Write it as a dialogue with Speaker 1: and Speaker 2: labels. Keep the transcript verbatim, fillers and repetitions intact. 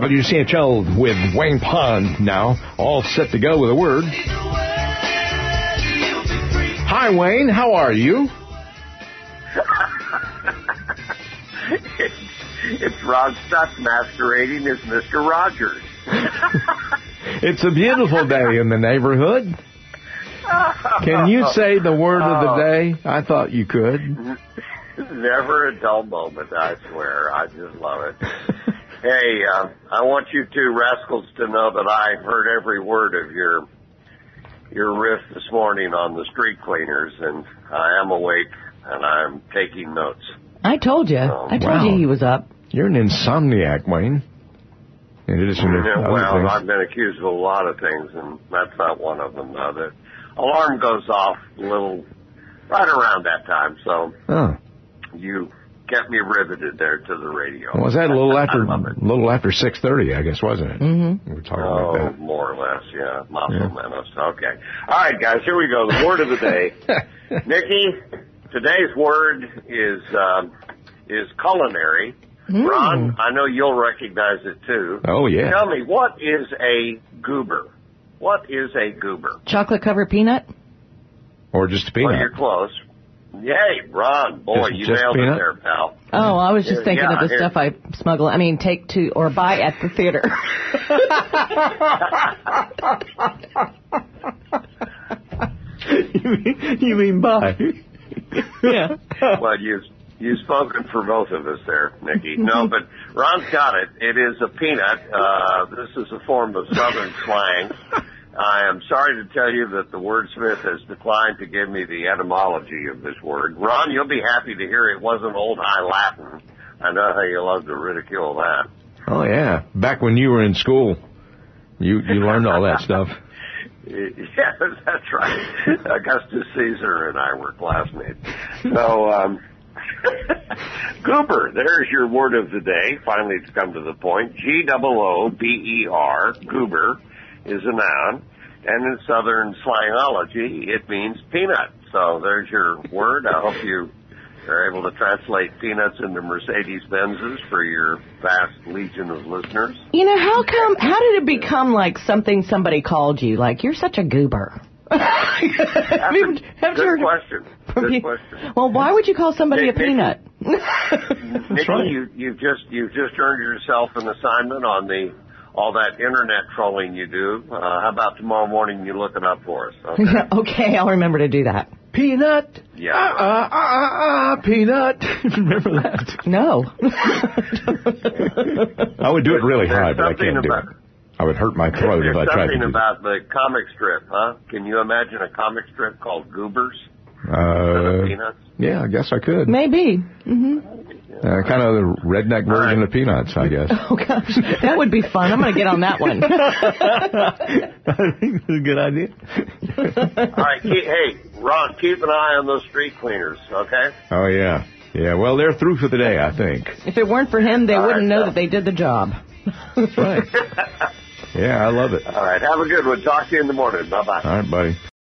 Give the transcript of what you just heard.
Speaker 1: W C H L with Wayne Pond now, all set to go with a word. Hi, Wayne. How are you?
Speaker 2: it's, it's Ron Stutz masquerading as Mister Rogers.
Speaker 1: It's a beautiful day in the neighborhood. Can you say the word of the day? I thought you could.
Speaker 2: Never a dull moment, I swear. I just love it. Hey, uh, I want you two rascals to know that I heard every word of your your riff this morning on the street cleaners, and I am awake, and I'm taking notes.
Speaker 3: I told you.
Speaker 2: Um,
Speaker 3: I told
Speaker 1: wow.
Speaker 3: you he was up.
Speaker 1: You're an insomniac, Wayne. In addition to
Speaker 2: Yeah,
Speaker 1: other
Speaker 2: well,
Speaker 1: things.
Speaker 2: I've been accused of a lot of things, and that's not one of them. Uh, the alarm goes off a little right around that time, so
Speaker 1: Oh.
Speaker 2: you kept me riveted there to the radio.
Speaker 1: Was that a little after
Speaker 2: I love it.
Speaker 1: little after six thirty, I guess, wasn't it?
Speaker 3: Mm-hmm.
Speaker 1: We were talking
Speaker 2: Oh,
Speaker 1: about that.
Speaker 2: more or less, yeah. Muscle
Speaker 1: Yeah.
Speaker 2: menace. Okay. All right, guys, here we go. The word of the day. Nikki, today's word is um, is culinary.
Speaker 3: Mm.
Speaker 2: Ron, I know you'll recognize it, too.
Speaker 1: Oh, yeah.
Speaker 2: Tell me, what is a goober? What is a goober?
Speaker 3: Chocolate-covered peanut?
Speaker 1: Or just a
Speaker 2: Well,
Speaker 1: peanut.
Speaker 2: you're close. Yay, Ron. Boy,
Speaker 1: Just-
Speaker 2: you
Speaker 1: just
Speaker 2: nailed
Speaker 1: peanut?
Speaker 2: it there, pal.
Speaker 3: Oh, I was just
Speaker 2: Yeah,
Speaker 3: thinking
Speaker 2: yeah,
Speaker 3: of the
Speaker 2: here-
Speaker 3: stuff I smuggle, I mean, take to or buy at the theater.
Speaker 1: you, mean, you mean buy?
Speaker 3: Yeah.
Speaker 2: Well, you've, you've spoken for both of us there, Nikki. No, but Ron's got it. It is a peanut. Uh, this is a form of Southern slang. I am sorry to tell you that the wordsmith has declined to give me the etymology of this word. Ron, you'll be happy to hear it wasn't Old High Latin. I know how you love to ridicule that.
Speaker 1: Oh, yeah. Back when you were in school, you, you learned all that stuff.
Speaker 2: Yes, that's right. Augustus Caesar and I were classmates. So, um, goober, there's your word of the day. Finally, it's come to the point. G O O B E R, goober, is a noun. And in Southern slangology, it means peanut. So there's your word. I hope you are able to translate peanuts into Mercedes-Benzes for your vast legion of listeners.
Speaker 3: You know, how come, how did it become like something somebody called you? Like, you're such a goober. Have you- have you
Speaker 2: Good
Speaker 3: heard-
Speaker 2: question. Good question.
Speaker 3: Well, why would you call somebody
Speaker 2: Hey,
Speaker 3: a peanut?
Speaker 2: Nikki,
Speaker 1: right.
Speaker 2: you, you've just you've just earned yourself an assignment on the all that internet trolling you do. Uh, how about tomorrow morning you look it up for us? Okay.
Speaker 3: Okay, I'll remember to do that.
Speaker 1: Peanut.
Speaker 2: Yeah.
Speaker 1: Uh, uh, uh, uh, uh, peanut. Remember that?
Speaker 3: No.
Speaker 1: I would do it really high,
Speaker 2: There's
Speaker 1: but I
Speaker 2: something
Speaker 1: can't do
Speaker 2: about-
Speaker 1: it. I would hurt my throat
Speaker 2: There's
Speaker 1: if I tried to
Speaker 2: something
Speaker 1: do
Speaker 2: about the comic strip, huh? Can you imagine a comic strip called Goobers?
Speaker 1: that. Uh,
Speaker 2: Peanuts?
Speaker 1: yeah, I guess I could.
Speaker 3: Maybe. hmm
Speaker 1: Uh, kind of the redneck version
Speaker 2: right.
Speaker 1: of Peanuts, I guess.
Speaker 3: Oh, gosh. That would be fun. I'm going to get on that one.
Speaker 1: I think it's a good idea.
Speaker 2: All right, keep, hey, Ron, keep an eye on those street cleaners, okay?
Speaker 1: Oh, yeah. Yeah, well, they're through for the day, I think.
Speaker 3: If it weren't for him, they
Speaker 2: All
Speaker 3: wouldn't
Speaker 2: right,
Speaker 3: know
Speaker 2: so-
Speaker 3: that they did the job.
Speaker 1: That's right. Yeah, I love it.
Speaker 2: All right, have a good one. Talk to you in the morning. Bye-bye.
Speaker 1: All right, buddy.